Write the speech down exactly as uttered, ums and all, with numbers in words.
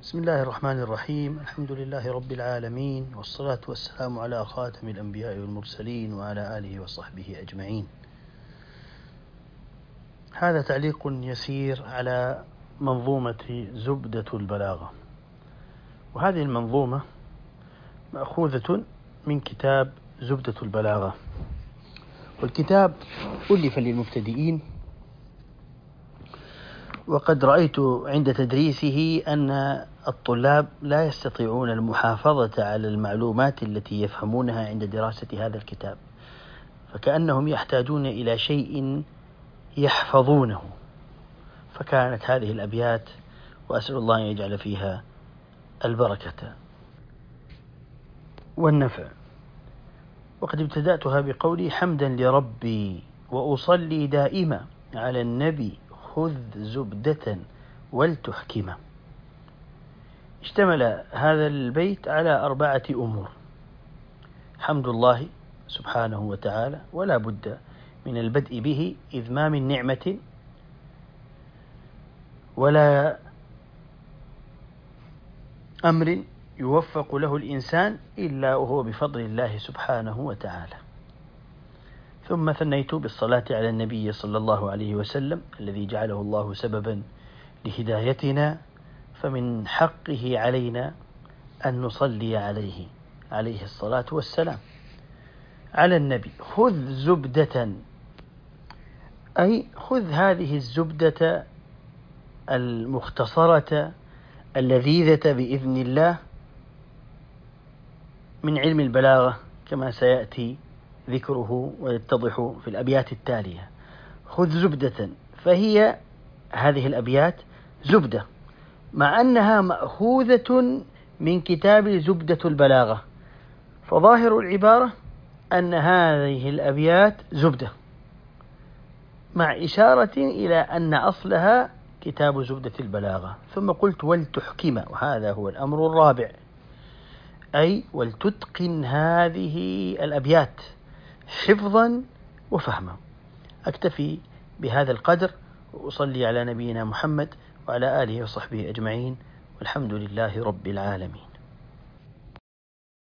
بسم الله الرحمن الرحيم. الحمد لله رب العالمين، والصلاة والسلام على خاتم الأنبياء والمرسلين وعلى آله وصحبه أجمعين. هذا تعليق يسير على منظومة زبدة البلاغة، وهذه المنظومة مأخوذة من كتاب زبدة البلاغة، والكتاب ألف للمبتدئين، وقد رأيت عند تدريسه أن الطلاب لا يستطيعون المحافظة على المعلومات التي يفهمونها عند دراسة هذا الكتاب، فكأنهم يحتاجون إلى شيء يحفظونه، فكانت هذه الأبيات، وأسأل الله أن يجعل فيها البركة والنفع. وقد ابتدأتها بقولي: حمدا لربي وأصلي دائما على النبي خذ زبدة ولتحكمه. اشتمل هذا البيت على أربعة أمور: حمد الله سبحانه وتعالى، ولا بد من البدء به، إذ ما من نعمة ولا أمر يوفق له الإنسان إلا وهو بفضل الله سبحانه وتعالى. ثم ثنيت بالصلاة على النبي صلى الله عليه وسلم الذي جعله الله سببا لهدايتنا، فمن حقه علينا أن نصلي عليه عليه الصلاة والسلام. على النبي خذ زبدة، أي خذ هذه الزبدة المختصرة اللذيذة بإذن الله من علم البلاغة، كما سيأتي ذكره ويتضح في الأبيات التالية. خذ زبدة، فهي هذه الأبيات زبدة، مع أنها مأخوذة من كتاب زبدة البلاغة، فظاهر العبارة أن هذه الأبيات زبدة، مع إشارة إلى أن أصلها كتاب زبدة البلاغة. ثم قلت ولتحكم، وهذا هو الأمر الرابع، أي ولتتقن هذه الأبيات حفظا وفهما. أكتفي بهذا القدر، وأصلي على نبينا محمد وعلى آله وصحبه أجمعين، والحمد لله رب العالمين.